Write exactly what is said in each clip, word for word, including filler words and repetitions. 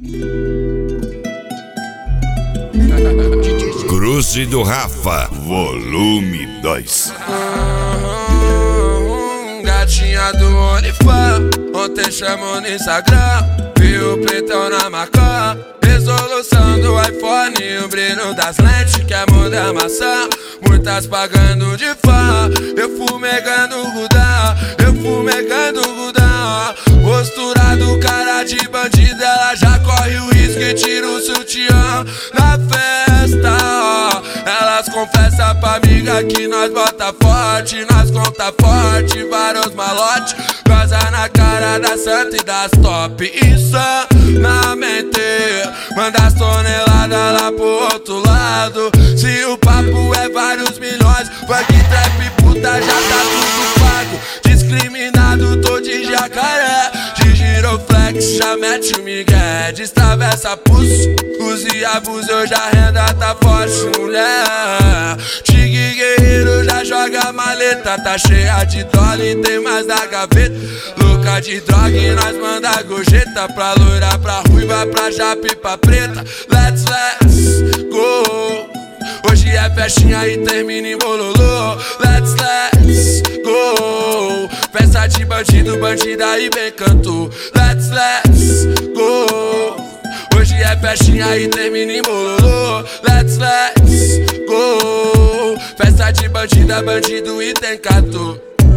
Cruze do Rafa, volume dois. Gatinha do Onifan, ontem chamou no Instagram, viu o peitão na maçã, resolução do iPhone, o brilho das lentes, quer mudar maçã, muitas pagando de fã. Eu fumegando o Gudão, eu fumegando o Gudão. Postura do cara de bandida, ela já corre o risco e tira o sutiã na festa, ó. Elas confessam pra amiga que nós bota forte, nós conta forte, vários malotes, goza na cara da santa e das top. Insanamente, manda as toneladas lá pro outro lado. Se o papo é vários milhões, funk, trap, puta, já tá tudo pago. Discriminado, tô de jacaré, de giroflex, já mete o migué. Destravessa pulso, use e abuso, hoje a renda tá forte, mulher. Tigre guerreiro já joga maleta, tá cheia de dólar e tem mais na gaveta. Louca de droga e nós manda gorjeta, pra loira, pra ruiva, pra japa e pra preta. Let's, let's go. Hoje é festinha e termina em bololô. Let's, let's go. Festa de bandido, bandida e bem canto. Let's, let's go. Hoje é festinha e termina em bololô. Let's, let's go. Festa de bandida, bandido e tem canto.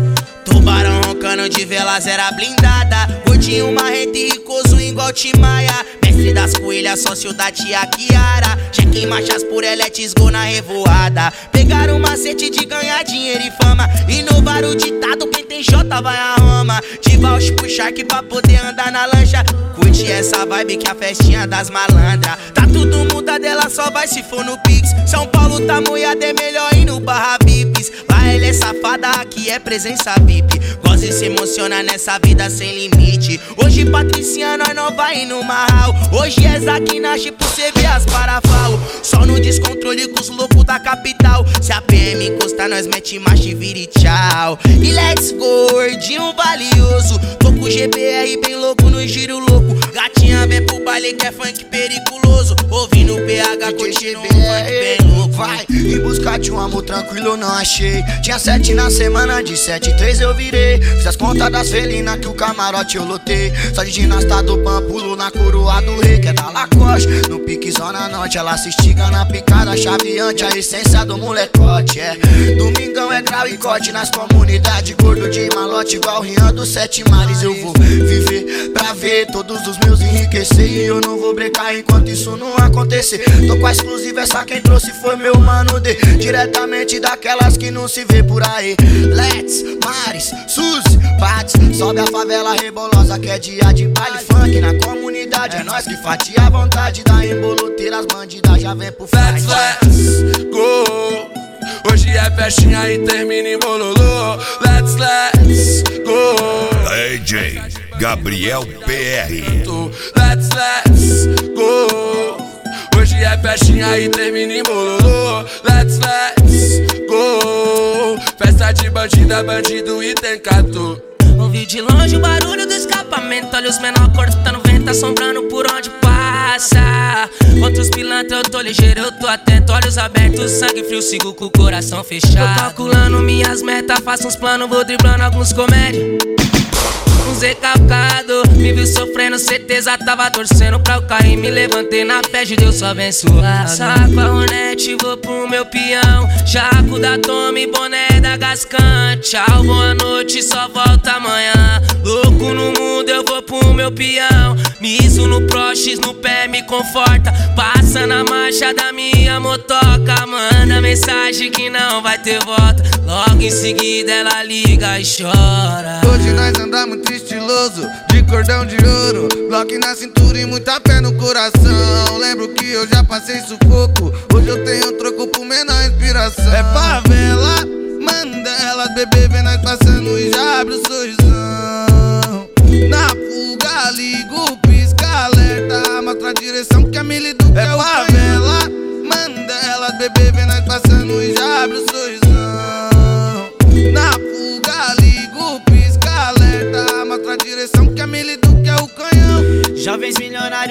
Tubarão roncando de vela zera blindada, gordinho marrento e ricoso igual Timaya. Mestre das coelhas, sócio da tia Kiara. Cheque em marchas por eletes, gol na revoada. Pegaram o macete de ganhar dinheiro e fama. Inovaram o ditado, quem tem Jota vai a Roma. De Valsh pro Shark pra poder andar na lancha. Curte essa vibe que a festinha das malandras. Tá tudo mudado, ela só vai se for no Pix. São Paulo tá moiado, é melhor ir no Barra Vips. Lá ela é safada, aqui é presença V I P. Gosta e se emociona nessa vida sem limite. Hoje Patricinha, nós não vai no Marral. Hoje é Zack Nash pro cê ver as parafal. Só no descontrole com os loucos da capital. Se a P M encostar, nós mete marcha e vira e tchau. E let's go, gordinho valioso. Tô com o G B R bem louco no giro louco. Gatinha vem pro baile que é funk periculoso. Ouvindo o P H curtindo um funk bem louco. Vai em busca de um amor tranquilo, eu não achei. Tinha sete na semana, de sete e três eu virei. Fiz as contas das felinas que o camarote eu lotei. Só de ginasta do pampulo na coroa do rei, que é da Lacoste. No pique zona norte, ela se estiga na picada chaveante. A essência do molecote, é. Domingão é grau e corte nas comunidades. Gordo de malote igual Rian dos Sete Mares. Eu vou viver pra ver todos os meus enriquecer. E eu não vou brincar enquanto isso não acontecer. Tô com a exclusiva, essa quem trouxe foi meu mano D. Diretamente daquelas que não se vê por aí. Let's, Maris, Suzy, Pats. Sobe a favela rebolosa que é dia de baile funk na comunidade. É nós que fatia a vontade da emboloteira. As bandidas já vem pro fight. Let's, let's go. Hoje é festinha e termina em bololô. Let's, let's go. D J Gabriel P R. Let's, let's go. Hoje é festinha e termina em bololô. Let's, let's go. Festa de bandida, bandido e tem catu. Ouvi de longe o barulho do escapamento. Olha os menor cortando vento, assombrando por onde passa. Contra os pilantras eu tô ligeiro, eu tô atento. Olhos abertos, sangue frio, sigo com o coração fechado. Tô calculando minhas metas, faço uns planos, vou driblando alguns comédias. Um Zé calcado, me viu sofrendo, certeza tava torcendo pra eu cair. Me levantei na fé de Deus abençoado. Saco a Hornet, vou pro meu peão. Jaco da Tommy, boné da Gascan. Tchau, boa noite, só volta amanhã. Louco no mundo, eu vou pro meu peão. Miso no Prox, no pé me conforta. Passa na marcha da minha motoca. Manda mensagem que não vai ter volta. Logo em seguida ela liga e chora. Hoje nós andamos estiloso, de cordão de ouro, Glock na cintura e muita fé no coração. Lembro que eu já passei sufoco, hoje eu tenho troco por menor inspiração. É favela, manda elas beber, vem nós passando e já abre o sorrisão. Na fuga, ligo, pisca, alerta, mostra a direção que a Mili do que é o favela, manda elas beber, vem nós passando e já abre o sorrisão. Na fuga, ligo, pisca, alerta, mostra a direção que a Mili do que é o canhão. Jovens milionários e as mulheres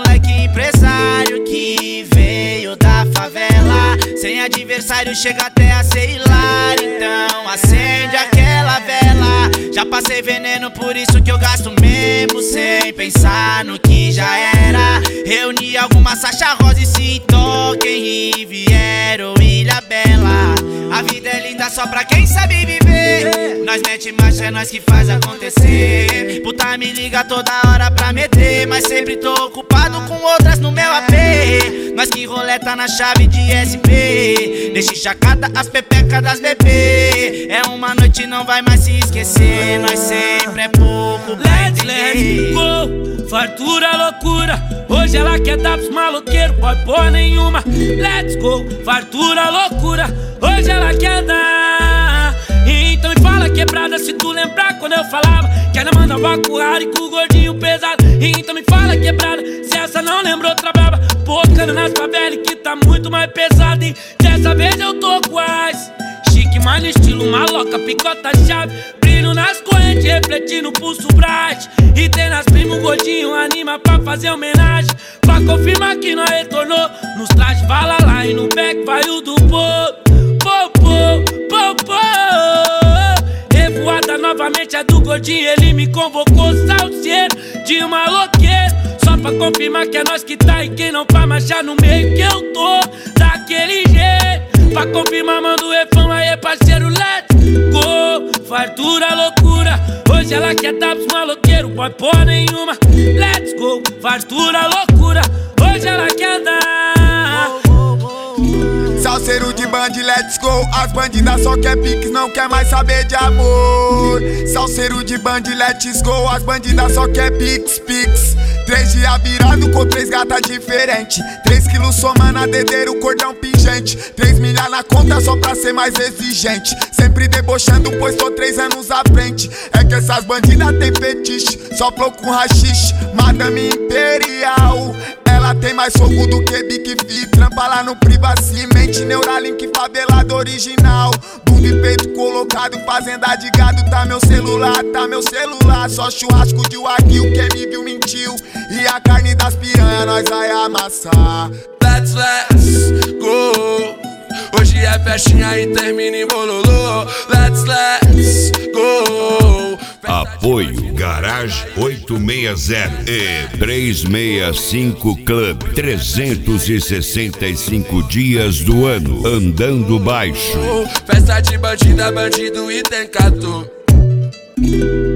moleque empresário que veio da favela. Sem adversário chega até a ser hilário, então acende aquela vela. Já passei veneno, por isso que eu gasto mesmo sem pensar no que já era. Reuni algumas Sacha Rosa e se toquem Riviera ou Ilha Bela. A vida é linda só pra quem sabe viver. Nós mete marcha, é nós que faz acontecer. Puta me liga toda hora pra meter, mas sempre tô ocupado com outras no meu A P. Nós que roleta na chave de S P. Deixe chacada as pepecas das bebê. É uma noite, não vai mais se esquecer. Nós sempre é pouco pra Let's, let's entender. go, fartura, loucura. Hoje ela quer dar pros maloqueiros, pode porra nenhuma. Let's go, fartura, loucura. Hoje ela quer dar. Então me fala quebrada se tu lembrar quando eu falava que ela mandava com o Harry com o gordinho pesado. Então me fala quebrada se essa não lembrou outra braba. Pocando nas favelas que tá muito mais pesado. E dessa vez eu tô quase chique, mas no estilo maloca, picota chave. Brilho nas correntes, refletindo o pulso bright. E tem nas primas um gordinho, anima pra fazer homenagem. Pra confirmar que nós retornou. Nos trajes vala lá e no back vai o do povo. Popô, popô. Revoada novamente a do gordinho, ele me convocou. Salseiro de maloqueiro, só pra confirmar que é nós que tá. E quem não vai marchar no meio que eu tô daquele jeito. Pra confirmar manda o refrão aí parceiro, let's go. Fartura, loucura, hoje ela quer dar pros maloqueiros, pode porra nenhuma. Let's go, fartura, loucura, hoje ela quer dar. Salseiro de band, let's go. As bandidas só quer piques, não quer mais saber de amor. Salseiro de band, let's go. As bandidas só quer piques, piques. Três dias virado com três gatas diferentes. Três quilos somando a dedeiro, cordão pingente. Três milhas na conta só pra ser mais exigente. Sempre debochando, pois tô três anos à frente. É que essas bandidas tem fetiche, só flow com rachixe. Madame Imperial, ela tem mais fogo do que Big Fi. Trampa lá no Privacimente, Neuralink favelado original. Bunda e peito colocado, fazenda de gado. Tá meu celular, tá meu celular. Só churrasco de wagyu, quem me viu mentiu. E a carne das piranha nós vai amassar. Let's, let's go. Hoje é festinha e termina em bololô. Let's, let's go. Apoio Garage oitocentos e sessenta e trezentos e sessenta e cinco Club. trezentos e sessenta e cinco dias do ano andando baixo. Festa de bandida, bandido e tem catu.